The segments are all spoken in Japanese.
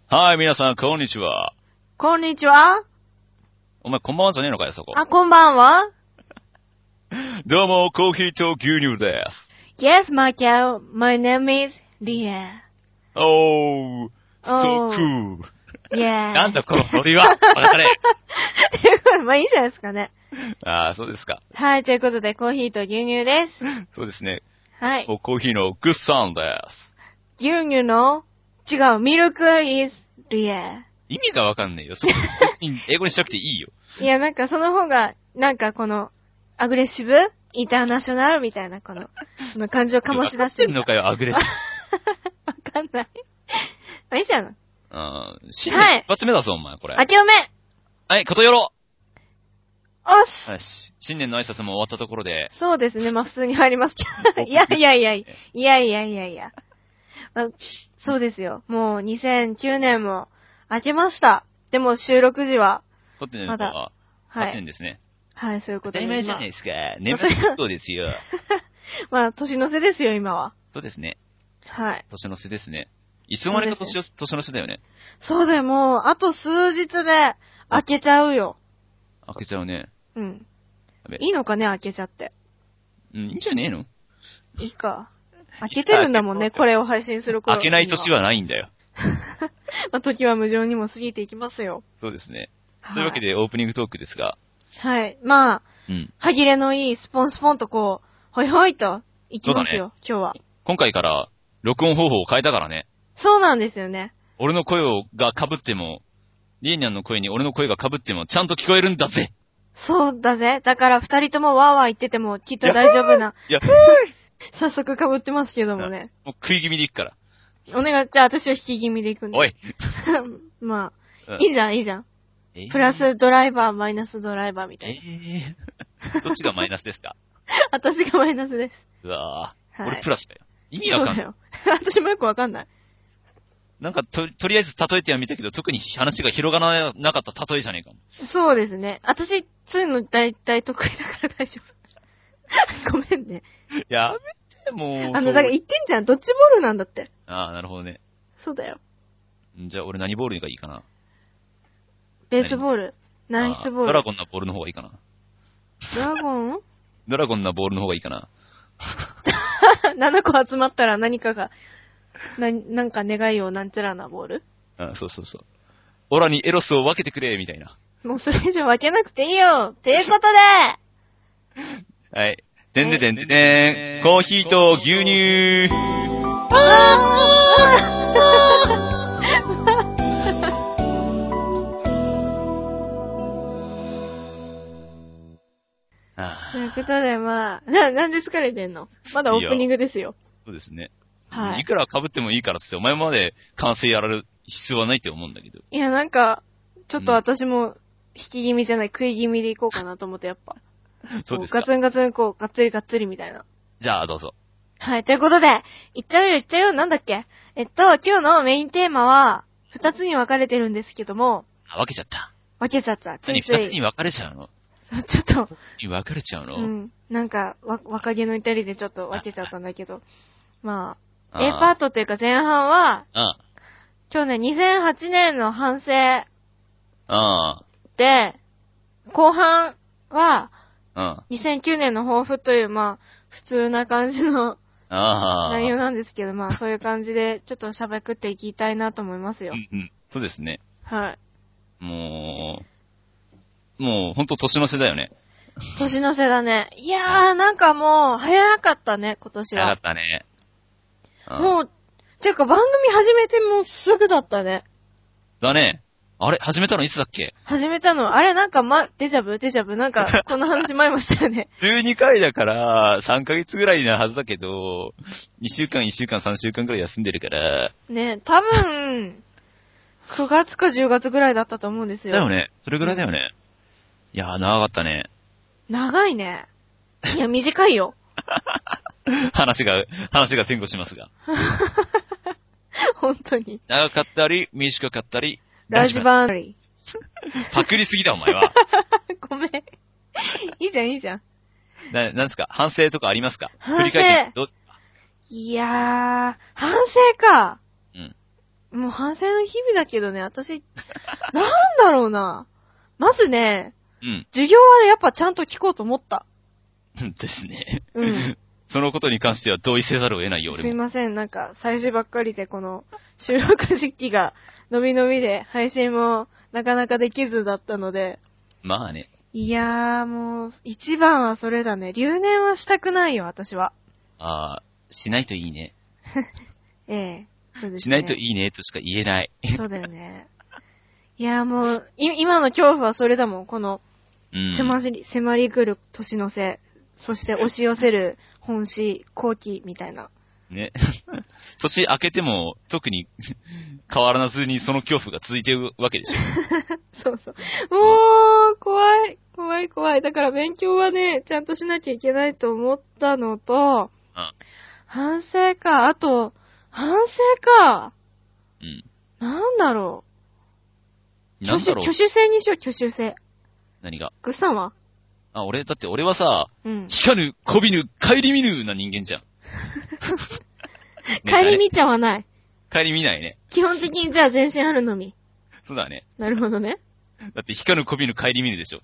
はい、皆さん、こんにちは。 こんにちは。 お前、こんばんはじゃねえのかよ、そこ。 あ、こんばんは。 どうも、コーヒーと牛乳です。 Yes, Michael. My name is Lia. Oh, so Oh. cool. Yeah. なんだ、このノリは。わかれ。 ということで、まあいいじゃないですかね。 ああ、そうですか。 はい、ということで、コーヒーと牛乳です。 そうですね。 はい。 コーヒーのグッサンです。 牛乳の、違う、ミルク is Lia. 意味がわかんないよ。そこ、別に英語にしなくていいよ。 いや、なんかその方が、なんかこの、アグレッシブインターナショナルみたいな、この感じを醸し出してみた。 わかってんのかよ、アグレッシブ。 わかんない。まあいいじゃん。 新年一発目だぞ、お前、これ。 明けおめはい、ことよろ。 おっす。 よし。新年の挨拶も終わったところで。 そうですね。まあ普通に入りますけど。いや。まあ、そうですよ。もう2009年も明けました。でも収録時は。 撮ってるのは、8年ですね。 はい、そういうことで。 当たり前じゃないですか。年末そうですよ。 まあ、年の瀬ですよ、今は。 そうですね。 はい。 年の瀬ですね。いつまでか年の瀬だよね。 そうだよ、もう、あと数日で開けちゃうよ。 開けちゃうね。 うん。いいのかね、開けちゃって。 うん、いいんじゃねえの？ いいか。開けてるんだもんね、これを配信する頃。 開けない年はないんだよ。 まあ、時は無情にも過ぎていきますよ。 そうですね。というわけで、オープニングトークですが。 はい。まあ、 うん。 歯切れのいいスポンとこう、ほいほいと、いきますよ、今日は。 今回から、録音方法を変えたからね。 そうなんですよね。 俺の声が被っても、リーニャンの声に俺の声が被っても、ちゃんと聞こえるんだぜ。 そうだぜ。だから二人ともワーワー言っててもきっと大丈夫な。 いや、 早速被ってますけどもね。 もう食い気味でいくから。 お願い、じゃあ私は引き気味で行くんで。 おい。 まあ、 うん、 いいじゃん。プラスドライバー、マイナスドライバーみたいな。どっちがマイナスですか？ 私がマイナスです。 うわぁ、 はい、 俺プラスだよ。意味わかんない。 そうだよ。私もよくわかんない。 なんかとりあえず例えてはみたけど、特に話が広がらなかった例えじゃねえかも。 そうですね。私、そういうの大体得意だから大丈夫。ごめんね。 やめて、もう。 だから言ってんじゃん。ドッジボールなんだって。 ああ、なるほどね。 そうだよ。 じゃあ俺何ボールがいいかな。 ベースボール。ナイスボール。 ドラゴンなボールの方がいいかな。 ドラゴンドラゴンなボールの方がいいかな。 7個集まったら何かが、なんか願いをなんちゃらなボール？ そう。オラにエロスを分けてくれ、みたいな。 もうそれ以上分けなくていいよっていうことではい。でんでん。コーヒーと牛乳。 ということで、まあ、なんで疲れてんの？まだオープニングですよ。 そうですね。 はい。 いくら被ってもいいからってお前まで完成やられる必要はないって思うんだけど。 いや、なんか、ちょっと私も、引き気味じゃない、食い気味でいこうかなと思って、やっぱ。 そうですか。 ガツン、こう、がっつりみたいな。 じゃあ、どうぞ。 はい、ということで、いっちゃうよ、なんだっけ？今日のメインテーマは、二つに分かれてるんですけども。 分けちゃった。 ついつい。 二つに分かれちゃうの？ そう、ちょっと。 に分かれちゃうの？ うん。なんか、若気の至りでちょっと分けちゃったんだけど。まあ、A パートっていうか前半は、今日ね、2008年の反省。で、後半は、2009年の抱負という、まあ、普通な感じの内容なんですけど、まあ、そういう感じで、ちょっと喋っていきたいなと思いますよ。 そうですね。 はい。 もう、ほんと年の瀬だよね。 年の瀬だね。いやー、なんかもう、早かったね、今年は。 早かったね。 もう、ていうか番組始めてもうすぐだったね。 だね。あれ始めたのいつだっけ？ 始めたの、あれなんかデジャブなんか、この話前もしたよね。 12回だから、3ヶ月ぐらいなはずだけど、2週間、3週間ぐらい休んでるから。 ね、多分、9月か10月ぐらいだったと思うんですよ。 だよね。それぐらいだよね。いやー、長かったね。 長いね。いや、短いよ。 話が前後しますが。 本当に。 長かったり、短かったり。 ラジバーリー。パクりすぎだ、お前は。 ごめん。いいじゃん。 なんですか？反省とかありますか？ 反省。 振り返ってどうですか？ いやー、反省か。 うん。 もう反省の日々だけどね、私、なんだろうな。まずね、 うん。 授業はやっぱちゃんと聞こうと思った。 ですね。 うん。 そのことに関しては同意せざるを得ないよ、俺も。 すいません、なんか、最初ばっかりでこの、収録時期が伸び伸びで、配信もなかなかできずだったので。 まあね。 いやーもう、一番はそれだね。留年はしたくないよ、私は。 しないといいね。 ええ、そうですね。 しないといいねとしか言えない。 そうだよね。いやーもう、今の恐怖はそれだもん。この、迫り来る年の瀬、そして押し寄せる本誌、後期みたいな。 ね。年明けても特に変わらずにその恐怖が続いてるわけでしょ。 そうそう。もう、怖い。怖い怖い。だから勉強はね、ちゃんとしなきゃいけないと思ったのと、 うん。 反省か。あと、反省か。 うん。 なんだろう。 なんだろう。 挙手制にしよう、挙手制。 何が？ グッさんは？ だって俺はさ、 うん。 光る、こびぬ、帰り見ぬな人間じゃん。 帰り見ちゃわない。 帰り見ないね。 基本的にじゃあ全身あるのみ。 そうだね。 なるほどね。 だって光る、こびぬ、帰り見ぬでしょ。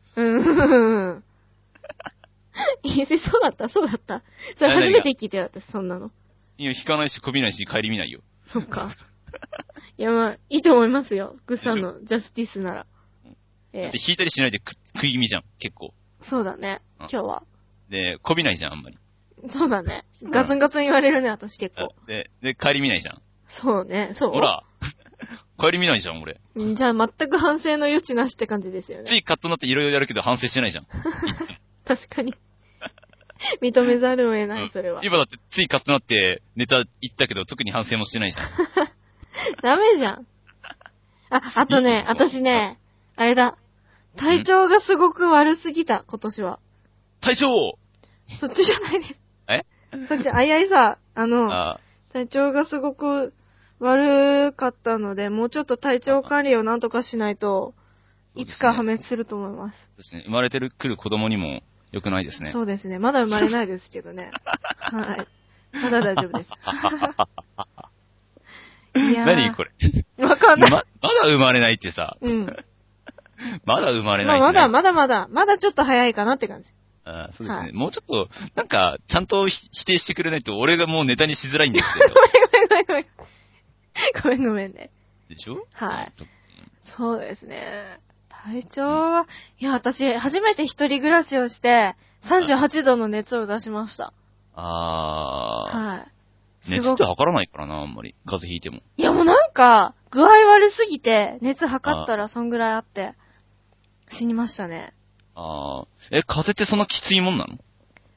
そうだった。それ初めて聞いたよ、私、そんなの。 いや、引かないし、こびないし、帰り見ないよ。 そっか。いや、まあ、いいと思いますよ。グッさんのジャスティスなら。 だって引いたりしないで食い気味じゃん、結構。 そうだね、今日は。 で、こびないじゃん、あんまり。 そうだね。ガツンガツン言われるね、私結構。 で、帰り見ないじゃん。 そうね、そう。 ほら、帰り見ないじゃん、俺。 じゃあ全く反省の余地なしって感じですよね。 ついカッとなっていろいろやるけど反省してないじゃん。 確かに。認めざるを得ない、それは。 今だってついカッとなってネタ言ったけど特に反省もしてないじゃん。 ダメじゃん。あとね、私ね、あれだ。体調がすごく悪すぎた、今年は。 体調！ そっちじゃないです。 え？ そっち、体調がすごく悪かったので、もうちょっと体調管理をなんとかしないと、いつか破滅すると思います。 そうですね。生まれてくる子供にも良くないですね。 そうですね。まだ生まれないですけどね。はい。まだ大丈夫です。いやー何これ。 わかんない。 まだ生まれないってさ。 うん。 まだ生まれないって、 まだちょっと早いかなって感じ。 そうですね。もうちょっと、なんか、ちゃんと否定してくれないと、俺がもうネタにしづらいんですけど。 ごめんね。 でしょ？ はい。そうですね。体調は、いや、私、初めて一人暮らしをして、38度の熱を出しました。はい。 熱って測らないからな、あんまり。風邪ひいても。 いや、もうなんか、具合悪すぎて、熱測ったらそんぐらいあって、死にましたね。 風邪ってそんなきついもんなの？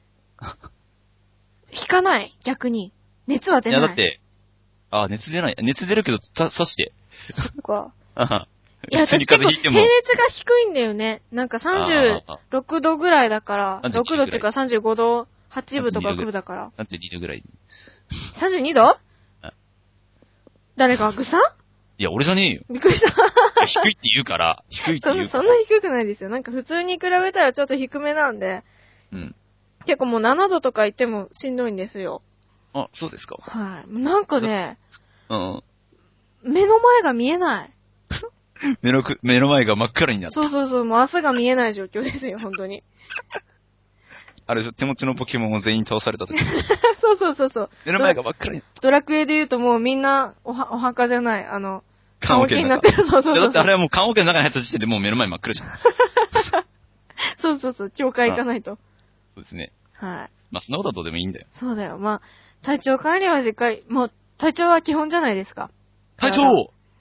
引かない、逆に。熱は出ない。 いや、だって、熱出ない。熱出るけど、刺して。 そっか。 いや、私結構、平熱が低いんだよね。なんか36度ぐらいだから、6度っていうか35度8分とか9分だから。 32度ぐらい。 32度？誰がグさん？ いや、俺じゃねえよ。 びっくりした。 低いって言うから、低いって言うから。 そんな低くないですよ。なんか普通に比べたらちょっと低めなんで。 うん。 結構もう7度とか言ってもしんどいんですよ。 そうですか。 はい。なんかね、 うん。 目の前が見えない。 目の前が真っ暗になった。 そう、もう明日が見えない状況ですよ、本当に。 あれ、手持ちのポケモンを全員倒された時そう。 目の前が真っ暗になった。 ドラクエで言うともうみんなお墓じゃない、棺桶になってる。そう。 だってあれはもう棺桶の中に入った時点でもう目の前真っ暗じゃん。 そう、教会行かないと。 そうですね。 はい。 まあ、そんなことはどうでもいいんだよ。 そうだよ。まあ、体調管理はしっかり、もう、体調は基本じゃないですか。 隊長、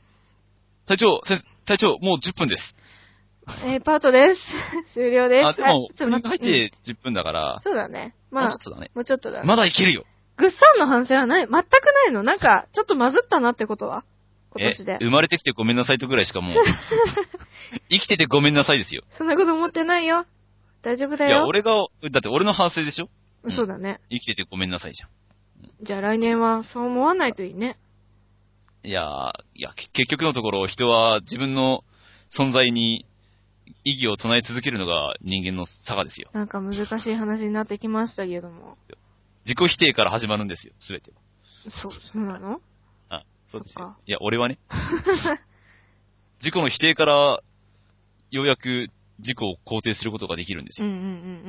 もう10分です。 パートです。終了です。 でも、これが入って10分だから。 そうだね。まあ、 もうちょっとだね。 もうちょっとだね。 まだいけるよ。 グッサンの反省は全くないの？なんか、ちょっとまずったなってことは今年で。 生まれてきてごめんなさいとぐらいしかもう。生きててごめんなさいですよ。 そんなこと思ってないよ。大丈夫だよ。 いや、だって俺の反省でしょ？ そうだね。 生きててごめんなさいじゃん。 じゃあ来年はそう思わないといいね。 いや、結局のところ人は自分の存在に意義を唱え続けるのが人間の差がですよ。 なんか難しい話になってきましたけども。 自己否定から始まるんですよ、すべて。 そうなの？ そうですよ。いや、俺はね。自己の否定から、ようやく自己を肯定することができるんですよ。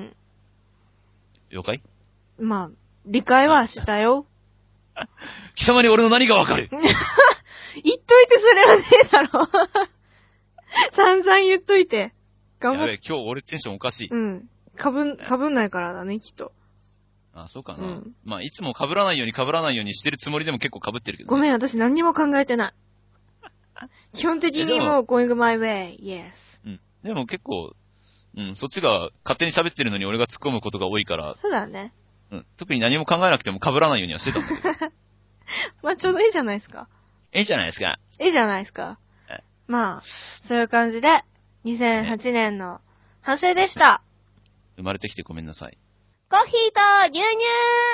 了解？ まあ、理解はしたよ。 貴様に俺の何がわかる？ 言っといてそれはねえだろ。散々言っといて。 やべえ、今日俺テンションおかしい。 かぶんないからだね、きっと。 あ、そうかな。まあ、いつも被らないようにしてるつもりでも結構被ってるけど、ね。 ごめん、私何にも考えてない。基本的にもう going my way, yes. でも結構、そっちが勝手に喋ってるのに俺が突っ込むことが多いから。 そうだね。 特に何も考えなくても被らないようにはしてたんだけど。 まあ、ちょうどいいじゃないですか。 いいじゃないですか。 いいじゃないですか。まあ、そういう感じで、2008年の反省でした。 生まれてきてごめんなさい。 コーヒーと牛乳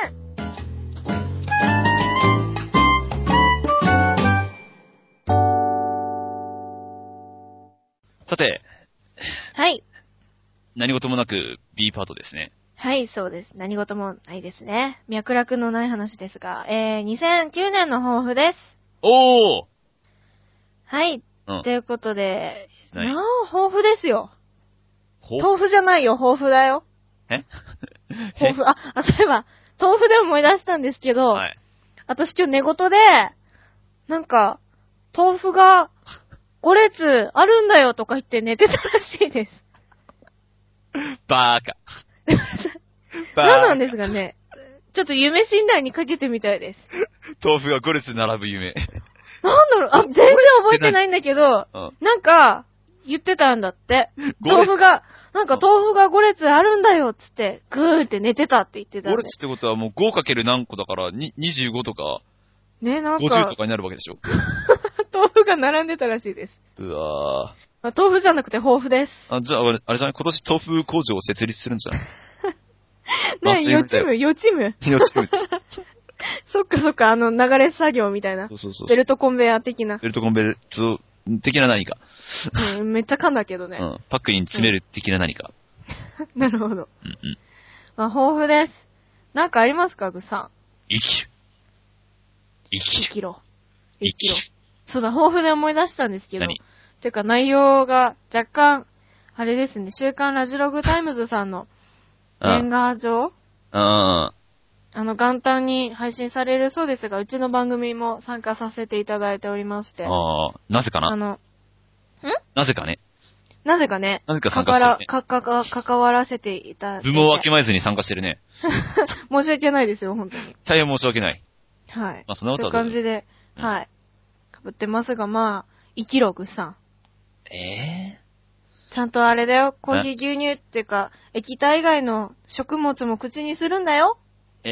さて。 はい。 何事もなく B パートですね。 はい、そうです。何事もないですね。脈絡のない話ですが、2009年の抱負です。 おー！はい。 ということで、抱負ですよ。豆腐じゃないよ、抱負だよ。抱負、そういえば、豆腐で思い出したんですけど、はい、私今日寝言で、なんか、豆腐が5列あるんだよとか言って寝てたらしいです。 バーカ。 何なんですかね。ちょっと夢診断にかけてみたいです。 豆腐が5列並ぶ夢。 なんだろう、全然覚えてないんだけど、なんか、言ってたんだって。豆腐が5列あるんだよっつって、ぐーって寝てたって言ってたんで。 5列ってことはもう 5× 何個だから、25とか、 ね、なんか。 50とかになるわけでしょ。 豆腐が並んでたらしいです。 うわぁ。豆腐じゃなくて豊富です。 じゃあ、あれじゃない？今年豆腐工場を設立するんじゃない？ ね、予知夢そっか、流れ作業みたいな。そう。ベルトコンベヤー的な。 ベルトコンベヤー的な何か。 めっちゃ噛んだけどね。 パックに詰める的な何か。 なるほど。まあ、豊富です。なんかありますか、ぐさん。 生きろ。 そうだ、豊富で思い出したんですけど。てか内容が若干、あれですね、週刊ラジログタイムズさんの年賀状元旦に配信されるそうですが、うちの番組も参加させていただいておりまして。 なぜかななぜかね。なぜか参加してるね。 関わらせていただいて。 部門をわきまえずに参加してるね。 申し訳ないですよ、本当に。 大変申し訳ない。 はい。 まあ、そんなことはそういう感じで、はい。被ってますが、まあ、生きろ、ぐさん。ちゃんとあれだよ、コーヒー牛乳っていうか、液体以外の食物も口にするんだよ。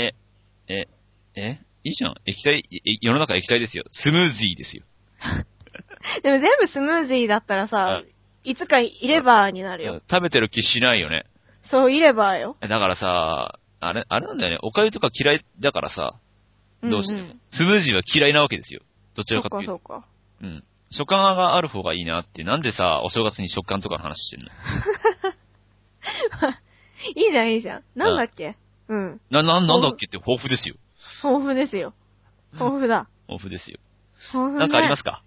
いいじゃん。液体、世の中液体ですよ。スムージーですよ。 でも全部スムージーだったらさ、いつかイレバーになるよ。 食べてる気しないよね。 そう、イレバーよ。 だからさ、あれなんだよね。お粥とか嫌いだからさ、どうしても。スムージーは嫌いなわけですよ。どちらかというと。 そうか。 食感がある方がいいなって、なんでさ、お正月に食感とかの話してんの？ いいじゃん。なんだっけ？ なんだっけって豊富ですよ。 豊富ですよ。豊富だ。 豊富ですよ。 豊富ね。 なんかありますか？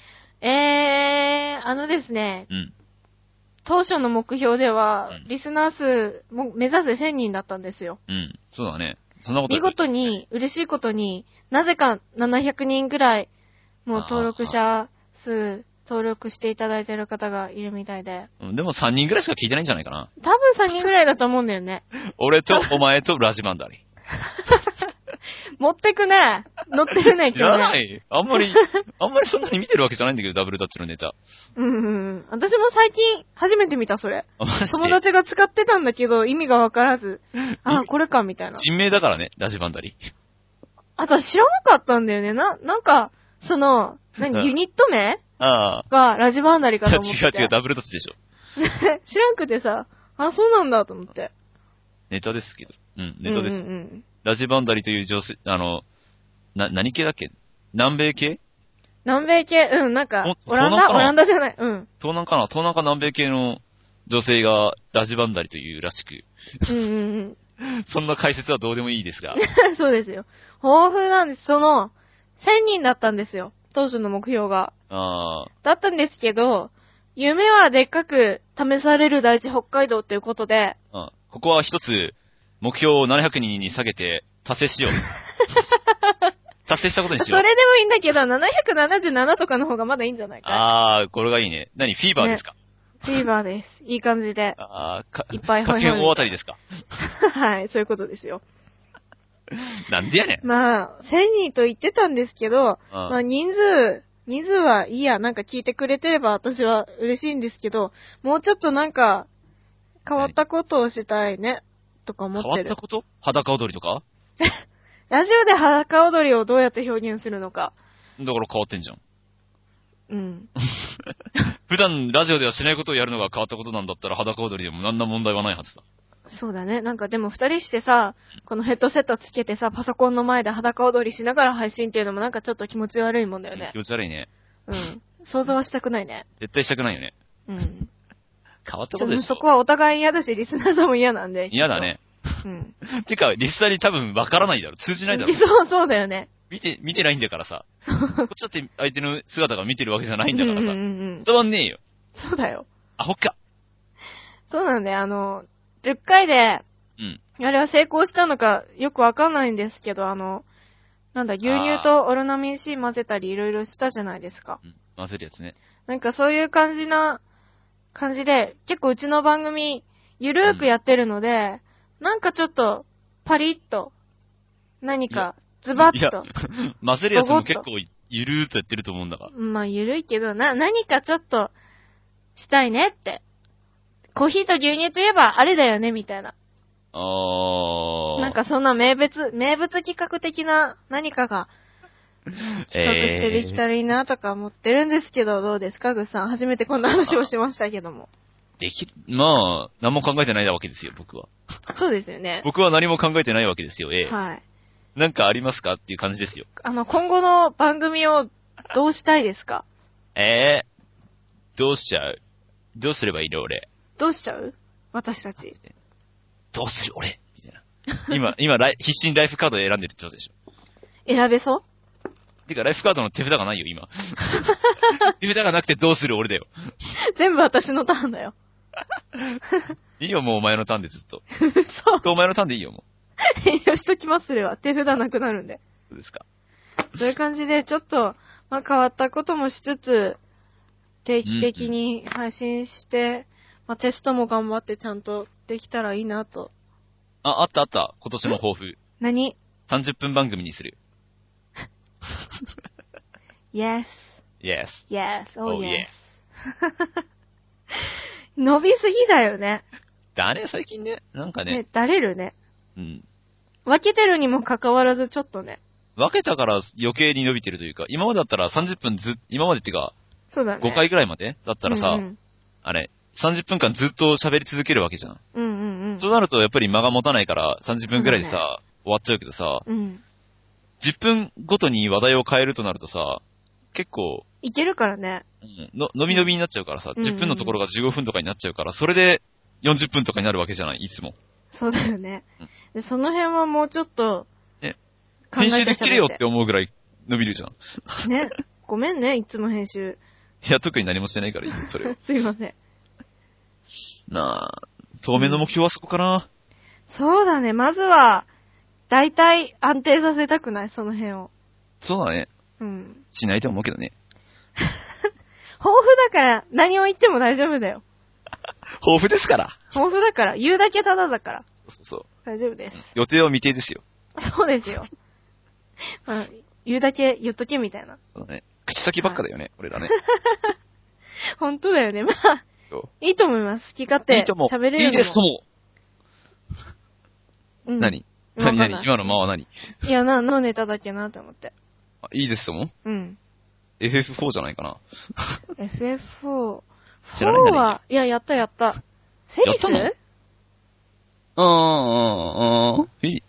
ですね。当初の目標では、リスナー数も目指せ1000人だったんですよ。 そうだね。そんなこと見事に、嬉しいことになぜか700人ぐらい、もう登録していただいてる方がいるみたいで。 でも3人ぐらいしか聞いてないんじゃないかな。 多分3人ぐらいだと思うんだよね。 俺とお前とラジバンダリ。 持ってくね。乗ってるね、今日ね。 知らない。あんまりそんなに見てるわけじゃないんだけど、ダブルダッチのネタ。 私も最近初めて見た、それ。友達が使ってたんだけど、意味がわからず。これか、みたいな。 人名だからね、ラジバンダリ。 私知らなかったんだよね。なんか、ユニット名がラジバンダリかと思ってて。 違う、ダブルダッチでしょ。 知らんくてさ、そうなんだと思って。 ネタですけど。ネタです。ラジバンダリという女性、何系だっけ？南米系、なんか、オランダじゃない。 東南か南米系の女性がラジバンダリというらしく。そんな解説はどうでもいいですが。 そうですよ。豊富なんです。 1000人だったんですよ。当初の目標が。だったんですけど、夢はでっかく試される大地北海道っていうことで。 ここは一つ、目標を700人に下げて、達成しよう。達成したことにしよう。 それでもいいんだけど、777とかの方がまだいいんじゃないか。 これがいいね。何フィーバーですか、 ね、フィーバーです。いい感じで。いっぱい可見大当たりですかはい、そういうことですよ。 なんでやねん。 まあ、1000人と言ってたんですけど、まあ人数はいいや、なんか聞いてくれてれば私は嬉しいんですけど、もうちょっとなんか、変わったことをしたいね、とか思ってる。 変わったこと？裸踊りとかラジオで裸踊りをどうやって表現するのか。 だから変わってんじゃん。 うん。 普段ラジオではしないことをやるのが変わったことなんだったら裸踊りでも何ら問題はないはずだ。 そうだね。なんかでも二人してさ、このヘッドセットつけてさ、パソコンの前で裸踊りしながら配信っていうのもなんかちょっと気持ち悪いもんだよね。 気持ち悪いね。 うん。想像はしたくないね。 絶対したくないよね。 うん。 変わったことでしょ。 そこはお互い嫌だし、リスナーさんも嫌なんで。 嫌だね。 うん。 てか、リスナーに多分わからないだろ。通じないだろ。 そうだよね。 見てないんだからさ。こっちだって相手の姿が見てるわけじゃないんだからさ。伝わんねえよ。 そうだよ。 アホか。 そうなんで、10回で、あれは成功したのかよくわかんないんですけど、なんだ、牛乳とオロナミン C 混ぜたりいろいろしたじゃないですか。 混ぜるやつね。 なんかそういう感じで、結構うちの番組、ゆるーくやってるので、なんかちょっと、パリッと、何か、ズバッと。 混ぜるやつも結構ゆるーっとやってると思うんだが。 まあ、ゆるいけど、何かちょっと、したいねって。コーヒーと牛乳といえば、あれだよね、みたいな。なんかそんな名物企画的な何かが、企画してできたらいいなとか思ってるんですけど、どうですか、グッさん。初めてこんな話をしましたけども。 まあ、何も考えてないわけですよ、僕は。 そうですよね。 僕は何も考えてないわけですよ、 はい。 なんかありますかっていう感じですよ。 今後の番組をどうしたいですか？ どうしちゃう？どうすればいいの俺。 どうしちゃう？私たち。 どうする俺みたいな。今、必死にライフカード選んでるってことでしょ。選べそうてか、ライフカードの手札がないよ、今。手札がなくてどうする俺だよ。 全部私のターンだよ。 いいよ、もうお前のターンでずっと。 そう。 お前のターンでいいよ、もう。遠慮しときます、それは。手札なくなるんで。 そうですか。 そういう感じで、ちょっと、まあ、変わったこともしつつ、定期的に配信して、まあ、テストも頑張ってちゃんとできたらいいなと。 あった。今年の抱負。 何？ 30 分番組にする。 Yes. Oh yes. 伸びすぎだよね。 だね、最近ね。なんかね。 だれるね。 うん。 分けてるにもかかわらずちょっとね。 分けたから余計に伸びてるというか、今までだったら30分今までっていうか、 そうだね。 5回ぐらいまでだったらさ、あれ、30分間ずっと喋り続けるわけじゃん。そうなるとやっぱり間が持たないから30分ぐらいでさ、終わっちゃうけどさ、10分ごとに話題を変えるとなるとさ、結構、 いけるからね。 伸び伸びになっちゃうからさ、10分のところが15分とかになっちゃうから、それで40分とかになるわけじゃない、いつも。 そうだよね。でその辺はもうちょっと、 編集できるよって思うぐらい伸びるじゃん。 ね。ごめんね、いつも編集。 いや、特に何もしてないからいいよ、それは。 すいません。 当面の目標はそこかな。 そうだね、まずは、だいたい安定させたくない、その辺を。 そうだね。しないと思うけどね。 豊富だから、何を言っても大丈夫だよ。 豊富ですから。 豊富だから、言うだけただだから。 そう。 大丈夫です。 予定は未定ですよ。 そうですよ。まあ、言うだけ言っとけみたいな。 そうだね。口先ばっかだよね、俺らね。 本当だよね。まあ、いいと思います。好き勝手喋れるのも。 いいですとも。何今の間は何？ いや、何のネタだっけなと思って。 いいですとも？FF4 じゃないかな。 FF4。 知らないんだね。 4は、いや、やった。セリス？ やったの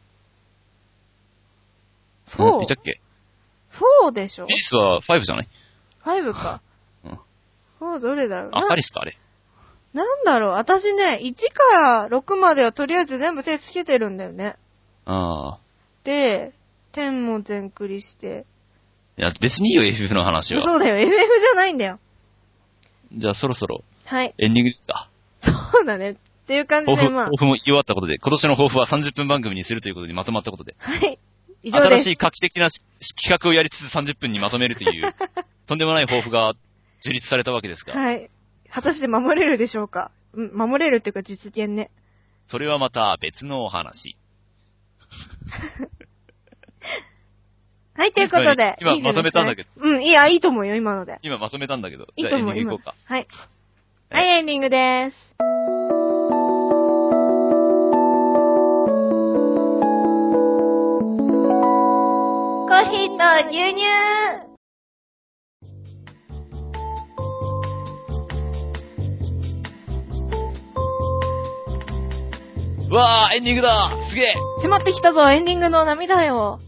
4？ いたっけ？ 4 でしょ？ セリスは5じゃない？ 5 か。4どれだろう？ アリスか、あれ。 なんだろう、私ね、1から6まではとりあえず全部手つけてるんだよね。で、10も全クリして、 いや、別にいいよ、FF の話は。 そうだよ、FF じゃないんだよ。 じゃあそろそろ、 はい。 エンディングですか。 そうだね。っていう感じで、 抱負も言い終わったことで、今年の抱負は30分番組にするということにまとまったことで。 はい。以上です。 新しい画期的な企画をやりつつ30分にまとめるという、とんでもない抱負が樹立されたわけですか。 はい。果たして守れるでしょうか。守れるっていうか実現ね。 それはまた別のお話。 はい、ということで。 今まとめたんだけど。 いいと思うよ、今ので。 今まとめたんだけど。 いいと思う。 じゃあエンディング行こうか。 はい。はい、エンディングです。コーヒーと牛乳。 うわー、エンディングだすげえ迫ってきたぞ、エンディングの波だよ。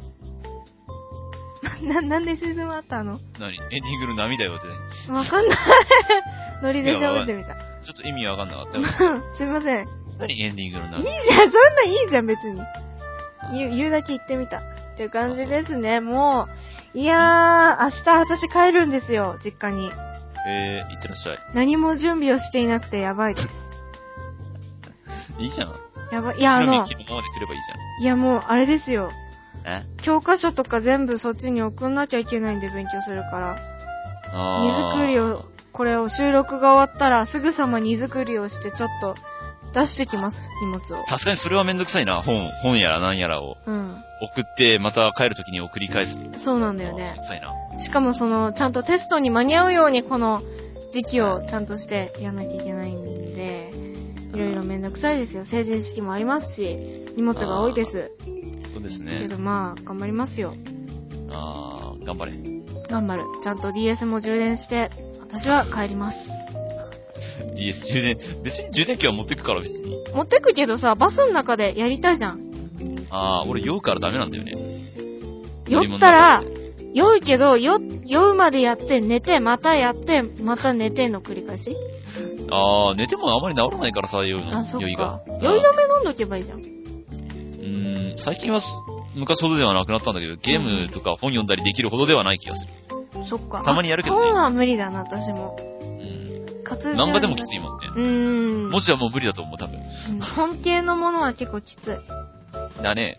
なんで静まったの？ 何？エンディングの波だよって何？わかんない。ノリで喋ってみた。 ちょっと意味わかんなかったよ。 すいません。 何エンディングの波？ いいじゃん、そんなんいいじゃん、別に。言うだけ言ってみた。っていう感じですね、もう。いやー、明日私帰るんですよ、実家に。 行ってらっしゃい。 何も準備をしていなくてやばいです。 いいじゃん。 やばい、 いや、昨日まで来ればいいじゃん。 いや、もう、あれですよ。教科書とか全部そっちに送んなきゃいけないんで勉強するから。荷造りを、これを収録が終わったらすぐさま荷造りをしてちょっと出してきます、荷物を。 さすがにそれはめんどくさいな、本やらなんやらを。送って、また帰るときに送り返す。 そうなんだよね。 めんどくさいな。 しかもちゃんとテストに間に合うようにこの時期をちゃんとしてやらなきゃいけないんで、いろいろめんどくさいですよ。成人式もありますし、荷物が多いです。 そうですね。 けどまあ、頑張りますよ。 頑張れ。 頑張る。ちゃんと DS も充電して、私は帰ります。 DS 充電、別に充電器は持ってくから別に。 持ってくけどさ、バスの中でやりたいじゃん。 俺酔うからダメなんだよね。 酔ったら、酔うけど、酔うまでやって、寝て、またやって、また寝ての繰り返し？ 寝てもあまり治らないからさ、酔いが。 そっか。酔い止め飲んどけばいいじゃん。 最近は昔ほどではなくなったんだけど、ゲームとか本読んだりできるほどではない気がする。 そっか。 たまにやるけどね。 本は無理だな、私も。 漫画でもきついもんね。文字はもう無理だと思う、多分。 本系のものは結構きつい。 だね。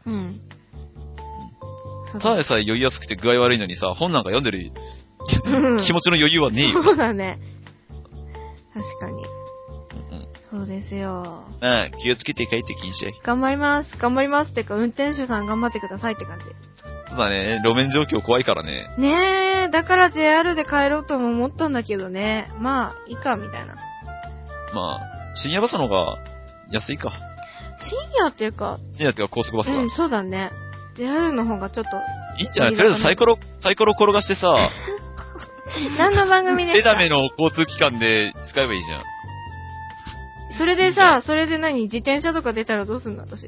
ただでさえ酔いやすくて具合悪いのにさ、本なんか読んでる気持ちの余裕はねえよ。 そうだね。確かに。そうですよ。 気をつけて帰ってきんしゃい。 頑張ります。頑張りますってか、運転手さん頑張ってくださいって感じ。 そうだね。路面状況怖いからね。 ねえ、だから JR で帰ろうとも思ったんだけどね。まあ、いいか、みたいな。 まあ、深夜バスの方が安いか。 深夜っていうか高速バスは。 そうだね。JR の方がちょっと。 いいんじゃない？とりあえずサイコロ転がしてさ。 何の番組ですか？ 手ダメの交通機関で使えばいいじゃん。 それでさ、それで自転車とか出たらどうすんの私。 6、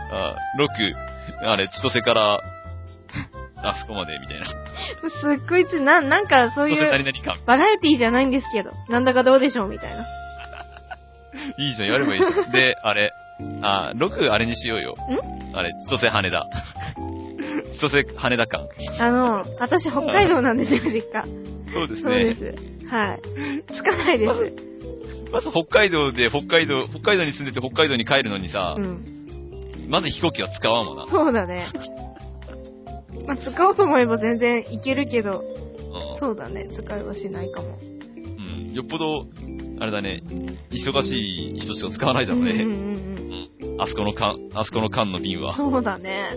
千歳から、あそこまで、みたいな。 すっごいなんかそういう、バラエティじゃないんですけど、なんだかどうでしょうみたいな。 いいじゃん、やればいいじゃん。で、6あれにしようよ。千歳羽田。千歳羽田間。 私北海道なんですよ、実家。 そうですね。 そうです。はい。つかないです。 まず北海道に住んでて北海道に帰るのにさ、まず飛行機は使わんもんな。 そうだね。まあ、使おうと思えば全然いけるけど、そうだね、使いはしないかも。 よっぽど、あれだね、忙しい人しか使わないだろうね。あそこの間の便は。 そうだね。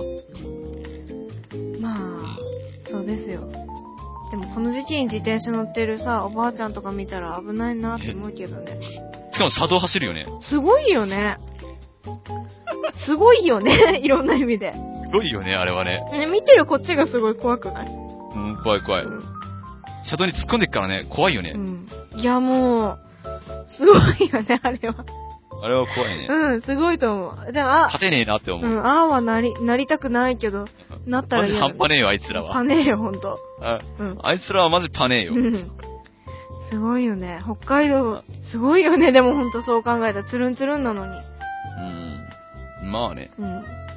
まあ、そうですよ。でもこの時期に自転車乗ってるさ、おばあちゃんとか見たら危ないなって思うけどね。 しかも車道走るよね。 すごいよね。すごいよね。いろんな意味で。 すごいよね、あれはね。 見てるこっちがすごい怖くない？ 怖い。車道に突っ込んでっからね、怖いよね。 いや、もう、すごいよね、あれは。 あれは怖いね。 すごいと思う。でも、 勝てねえなって思う。 ああはなりたくないけど、なったら嫌だ。マジ半端ねえよ、あいつらは。 パネえよ、ほんと。 あいつらはマジパネえよ。 すごいよね。北海道、すごいよね。でもほんとそう考えたら、つるんつるんなのに。 まあね。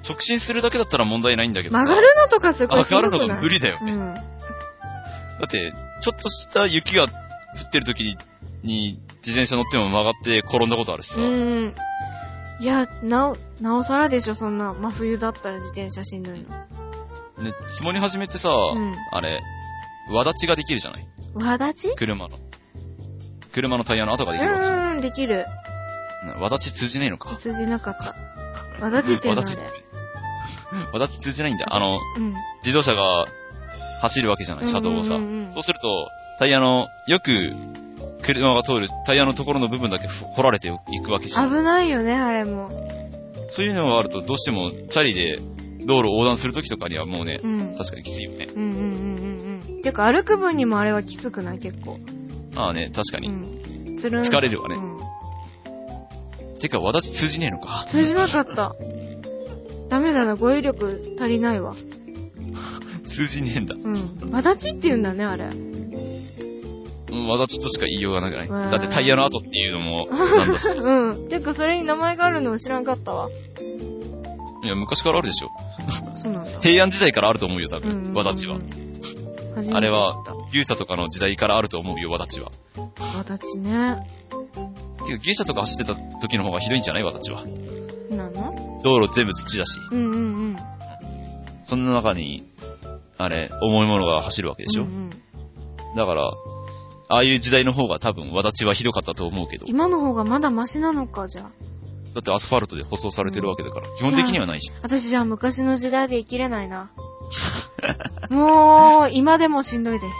直進するだけだったら問題ないんだけどさ。 曲がるのとかすごいしんどくない？ 上がるのが無理だよね。だって、ちょっとした雪が降ってる時に自転車乗っても曲がって転んだことあるしさ。 いや、なおさらでしょ、そんな。真冬だったら自転車しんどいの。 ね、積もり始めてさ、あれ、輪立ちができるじゃない？ 輪立ち？ 車のタイヤの跡ができるわけじゃん。 できる。 輪立ち通じねえのか。 通じなかった。輪立ちっていうのあれ。 輪立ち通じないんだ。自動車が走るわけじゃない、車道をさ。そうすると、タイヤの、よく、車が通るタイヤのところの部分だけ掘られていくわけじゃん。 危ないよね、あれも。 そういうのがあると、どうしても、チャリで、道路を横断するときとかにはもうね、確かにきついよね。 てか、歩く分にもあれはきつくない？結構。 ああね、確かに。疲れるわね。てか、輪立ち通じねえのか。 通じなかった。ダメだな、語彙力足りないわ。 通じねえんだ。 輪立ちって言うんだね、あれ。 輪立ちとしか言いようがなくない？だってタイヤの跡っていうのも、なんだし。 てか、それに名前があるのを知らんかったわ。 いや、昔からあるでしょ。 そうなんだ。 平安時代からあると思うよ、多分、輪立ちは。あれは、牛舎とかの時代からあると思うよ、輪立ちは。 輪立ちね。 てか、牛舎とか走ってた時の方がひどいんじゃない？輪立ちは。 なの？ 道路全部土だし。そんな中に、あれ、重いものが走るわけでしょ。だから、ああいう時代の方が多分、輪立ちはひどかったと思うけど。 今の方がまだマシなのか、じゃあ。 だってアスファルトで舗装されてるわけだから、基本的にはないし。 私じゃあ昔の時代で生きれないな。もう、今でもしんどいです。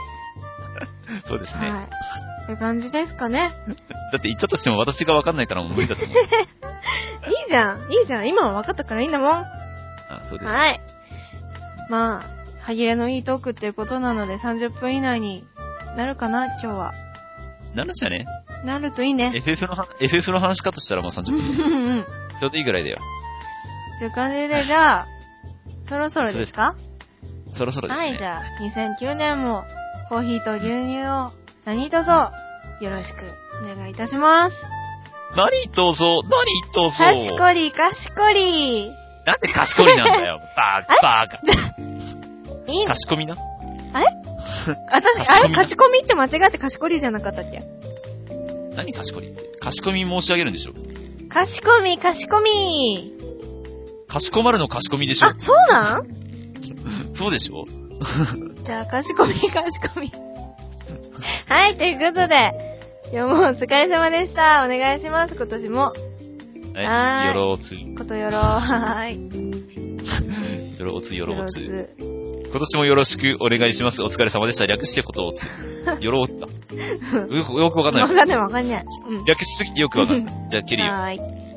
そうですね。はい。 って感じですかね。 だって言ったとしても私が分かんないからもう無理だと思う。 いいじゃん。今は分かったからいいんだもん。 そうです。 はい。まあ、歯切れのいいトークっていうことなので30分以内になるかな、今日は。 なるんじゃね？ なるといいね。 FF の話し方したらもう30分。ちょうどいいぐらいだよ。 という感じで、じゃあ、そろそろですか？ そろそろですね。 はい、じゃあ、2009年もコーヒーと牛乳を何卒よろしくお願いいたします。 何卒かしこり。 なんでかしこりなんだよ。バーカ。 いいの？ かしこみな？ あれかしこみって間違ってかしこりじゃなかったっけ？ 何かしこりって？かしこみ申し上げるんでしょ？ かしこみ。 かしこまるのかしこみでしょ？ あ、そうなん？ そうでしょ？ じゃあ、かしこみ。はい、ということで、今日もお疲れ様でした。お願いします、今年も。 はい。よろつ。 ことよろ、はい。 よろつ。今年もよろしくお願いします。お疲れ様でした。略してことをつ。よろつだ。よくわかんない。 わかんない。 略しすぎてよくわかんない。じゃあ、切るよ。 はい。